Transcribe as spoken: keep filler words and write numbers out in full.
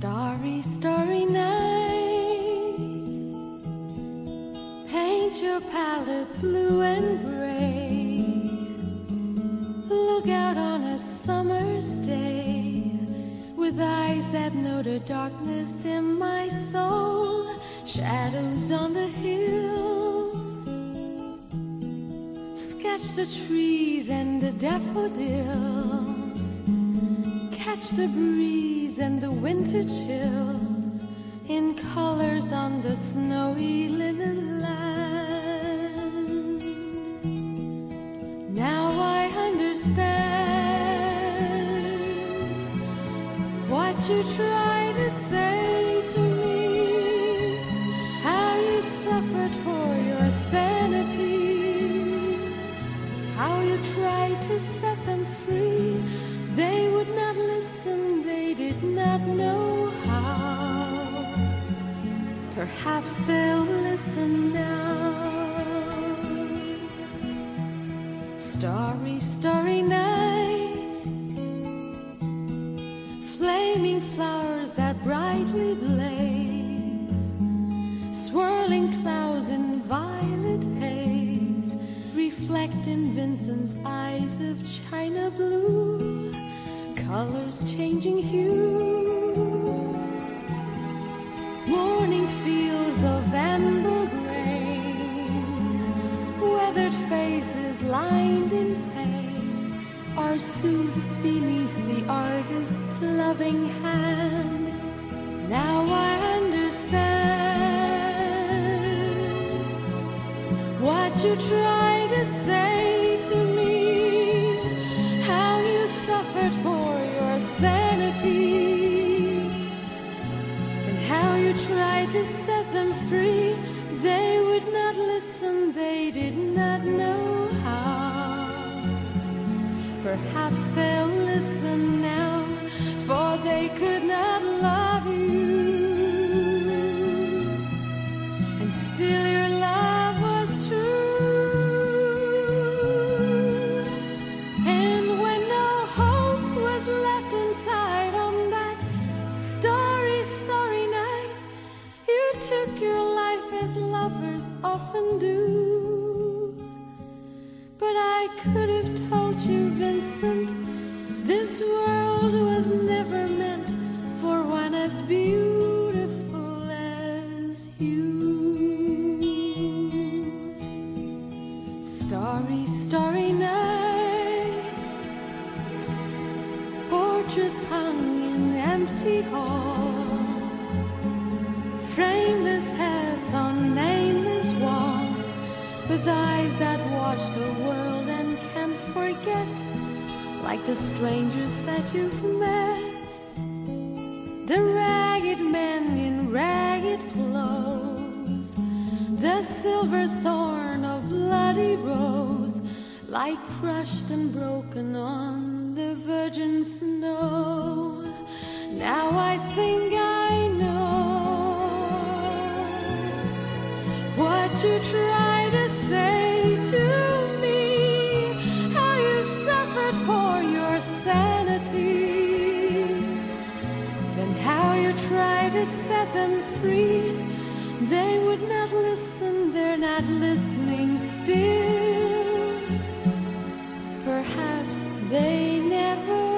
Starry, starry night, paint your palette blue and gray. Look out on a summer's day with eyes that know the darkness in my soul. Shadows on the hills, sketch the trees and the daffodils, catch the breeze and the winter chills in colors on the snowy linen land. Now I understand what you tried to say to me, how you suffered for your sanity, how you tried to set them free. They would not listen, they did not know how. Perhaps they'll listen now. Starry, starry night, flaming flowers that brightly blaze, swirling clouds in violet haze, reflect in Vincent's eyes of china blue, colors changing hue, morning fields of amber grain, weathered faces lined in pain are soothed beneath the artist's loving hand. Now I understand what you tried to say to me, how you suffered for your sanity, and how you tried to set them free. They would not listen, they did not know how. Perhaps they'll listen now, for they could not love you, and still your love was true. Took your life as lovers often do. But I could have told you, Vincent, this world was never meant for one as beautiful as you. Starry, starry night, portraits hung in empty halls, frameless heads on nameless walls, with eyes that watch the world and can't forget, like the strangers that you've met, the ragged men in ragged clothes, the silver thorn of bloody rose, lie crushed and broken on the virgin snow. Now I think I know what you tried to say to me, how you suffered for your sanity, then how you tried to set them free. They would not listen, they're not listening still. Perhaps they never